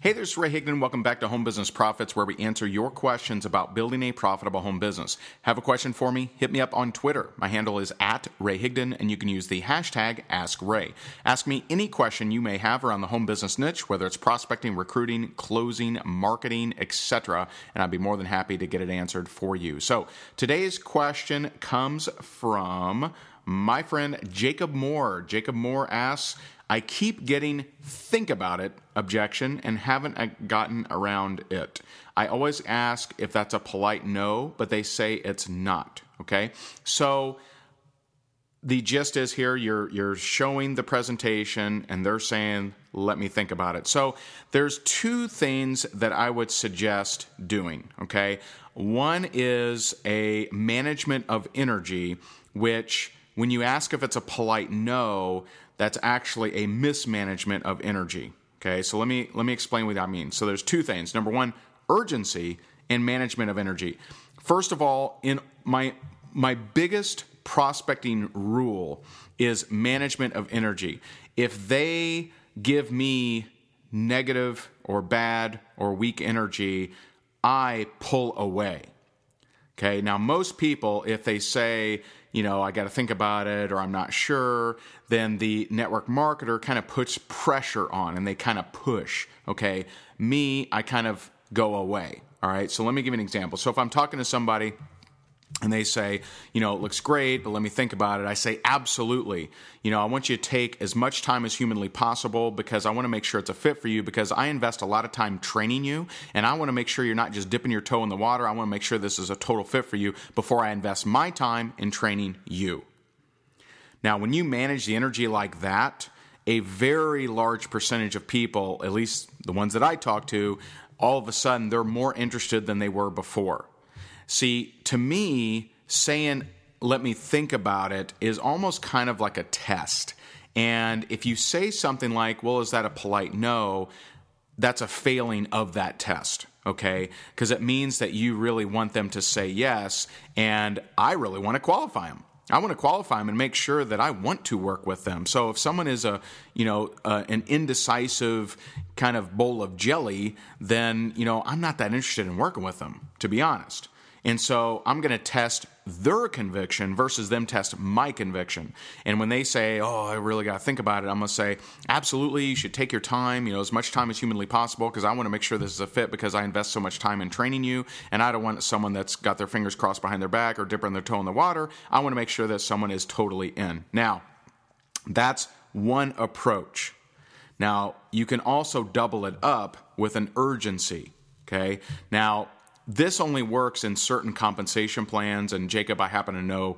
Hey, there's Ray Higdon. Welcome back to Home Business Profits, where we answer your questions about building a profitable home business. Have a question for me? Hit me up on Twitter. My handle is @RayHigdon, and you can use the hashtag AskRay. Ask me any question you may have around the home business niche, whether it's prospecting, recruiting, closing, marketing, etc., and I'd be more than happy to get it answered for you. So today's question comes from my friend Jacob Moore. Jacob Moore asks, I keep getting think about it objection and haven't gotten around it. I always ask if that's a polite no, but they say it's not. Okay? So the gist is here, you're showing the presentation and they're saying, let me think about it. So there's two things that I would suggest doing. Okay? One is a management of energy, which when you ask if it's a polite no, that's actually a mismanagement of energy. Okay, so let me explain what that means. So there's two things. Number one, urgency and management of energy. First of all, in my biggest prospecting rule is management of energy. If they give me negative or bad or weak energy, I pull away. Okay, now most people, if they say, I got to think about it or I'm not sure, then the network marketer kind of puts pressure on and they kind of push. Okay, me, I kind of go away. All right, so let me give you an example. So if I'm talking to somebody and they say, it looks great, but let me think about it. I say, absolutely. I want you to take as much time as humanly possible because I want to make sure it's a fit for you because I invest a lot of time training you and I want to make sure you're not just dipping your toe in the water. I want to make sure this is a total fit for you before I invest my time in training you. Now, when you manage the energy like that, a very large percentage of people, at least the ones that I talk to, all of a sudden they're more interested than they were before. See, to me, saying, let me think about it is almost kind of like a test. And if you say something like, well, is that a polite no? That's a failing of that test, okay? Because it means that you really want them to say yes, and I really want to qualify them. I want to qualify them and make sure that I want to work with them. So if someone is an indecisive kind of bowl of jelly, then, I'm not that interested in working with them, to be honest. And so I'm going to test their conviction versus them test my conviction. And when they say, I really got to think about it, I'm going to say, absolutely, you should take your time, as much time as humanly possible because I want to make sure this is a fit because I invest so much time in training you and I don't want someone that's got their fingers crossed behind their back or dipping their toe in the water. I want to make sure that someone is totally in. Now, that's one approach. Now, you can also double it up with an urgency, okay? Now, this only works in certain compensation plans, and Jacob, I happen to know,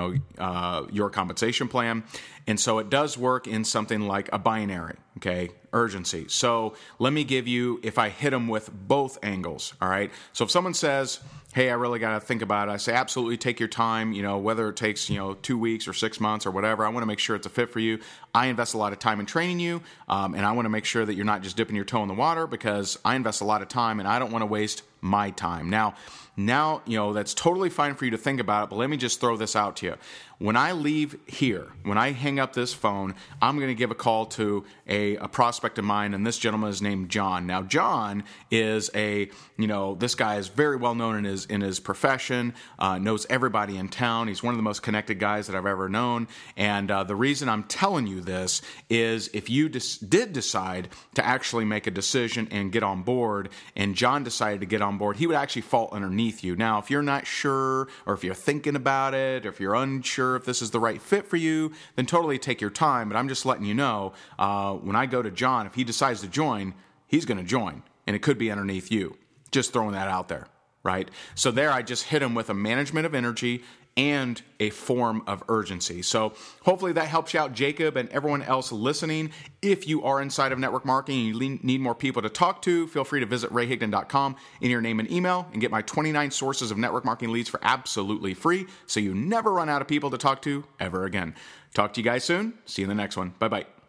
your compensation plan, and so it does work in something like a binary, okay, urgency. So let me give you, if I hit them with both angles, all right? So if someone says, hey, I really got to think about it, I say, absolutely, take your time, whether it takes, 2 weeks or 6 months or whatever, I want to make sure it's a fit for you. I invest a lot of time in training you, and I want to make sure that you're not just dipping your toe in the water because I invest a lot of time and I don't want to waste my time. Now, that's totally fine for you to think about it, but let me just throw this out to you. When I leave here, when I hang up this phone, I'm going to give a call to a prospect of mine, and this gentleman is named John. Now, John is this guy is very well known in his profession, knows everybody in town. He's one of the most connected guys that I've ever known, and the reason I'm telling you this is if you did decide to actually make a decision and get on board, and John decided to get on board, he would actually fall underneath you. Now, if you're not sure, or if you're thinking about it, or if you're unsure if this is the right fit for you, then totally take your time. But I'm just letting you know, when I go to John, if he decides to join, he's going to join, and it could be underneath you. Just throwing that out there, right? So there I just hit him with a management of energy and a form of urgency. So hopefully that helps you out, Jacob, and everyone else listening. If you are inside of network marketing and you need more people to talk to, feel free to visit rayhigdon.com, in your name and email, and get my 29 sources of network marketing leads for absolutely free so you never run out of people to talk to ever again. Talk to you guys soon. See you in the next one. Bye-bye.